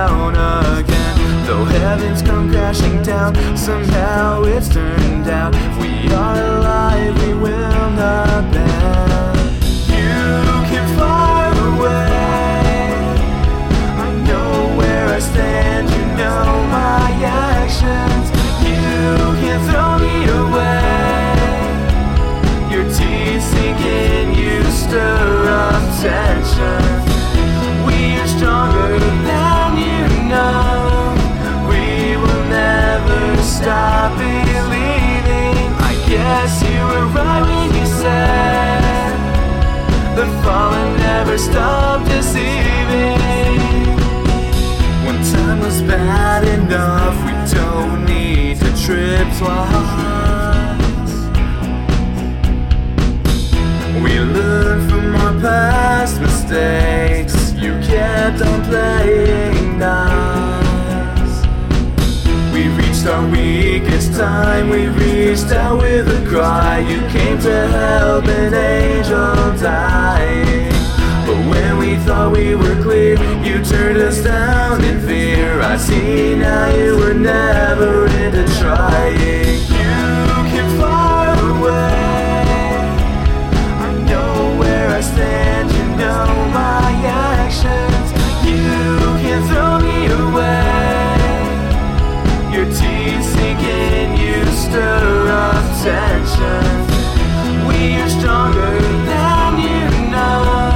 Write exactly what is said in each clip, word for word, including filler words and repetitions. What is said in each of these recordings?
down again. Though heavens come crashing down, somehow it's turned out we are alive, we will not bend. You can fly away, I know where I stand, you know my actions. You can throw me away, your teeth sink in, you stir up tension. We are stronger than you know, we will never stop believing. I guess you were right when you said the fallen never stop deceiving. When time was bad enough, we don't need to trip twice. We learned from our past mistakes, you kept on playing nice. We reached our weakest time, we reached out with a cry. You came to help an angel dying. But when we thought we were clear, you turned us down in fear. I see now you were never into trying. You can fly away, I know where I stand, you know my actions. You can throw me away, your teeth sink in, you stir up tension. We are stronger than you know,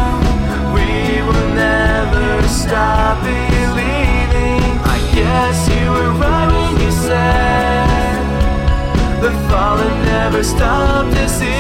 stop believing. I guess you were right when you said the fallen never stop deceiving.